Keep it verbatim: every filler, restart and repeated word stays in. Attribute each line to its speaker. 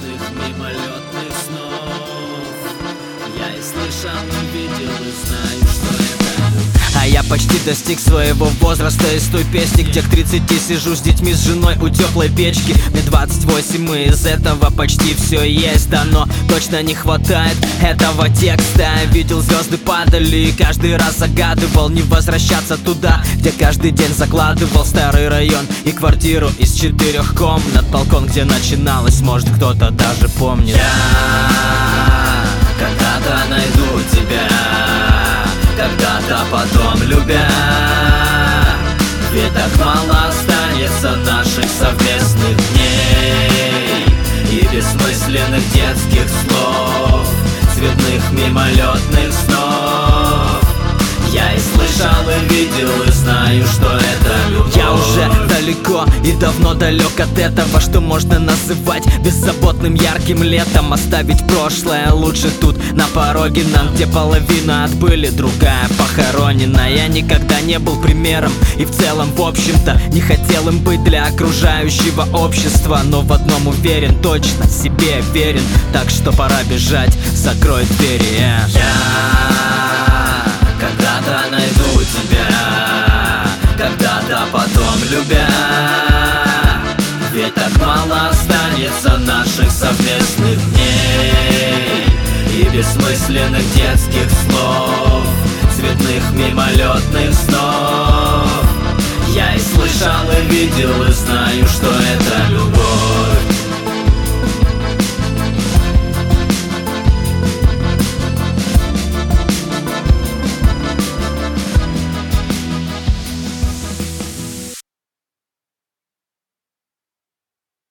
Speaker 1: цветных мимолетных снов. Я и слышал, и видел, и знаю, что это любовь.
Speaker 2: А я почти достиг своего возраста из той песни, где к тридцати сижу с детьми, с женой у теплой печки. Мне двадцать восемь, и из этого почти все есть, да, но точно не хватает этого текста. Видел, звезды падали, и каждый раз загадывал не возвращаться туда, где каждый день закладывал старый район и квартиру из четырех комнат. Балкон, где начиналось, может, кто-то даже помнит.
Speaker 1: Я когда-то найду тебя, когда-то потом любя. Ведь так мало останется наших совместных дней и бессмысленных детских слов, цветных мимолетных снов. Я и слышал, и видел, и знаю, что это любовь.
Speaker 2: Я уже далеко и давно далек от этого, что можно называть беззаботным ярким летом. Оставить прошлое лучше тут, на пороге нам, где половина отбыли, другая похоронена. Я никогда не был примером и в целом, в общем-то, не хотел им быть для окружающего общества, но в одном уверен, точно себе верен. Так что пора бежать, закрой двери.
Speaker 1: Я когда-то найду тебя, когда-то потом любя. Ведь так мало останется наших совместных дней и бессмысленных детских слов, цветных мимолетных снов. Я и слышал, и видел, и знаю, что это любовь.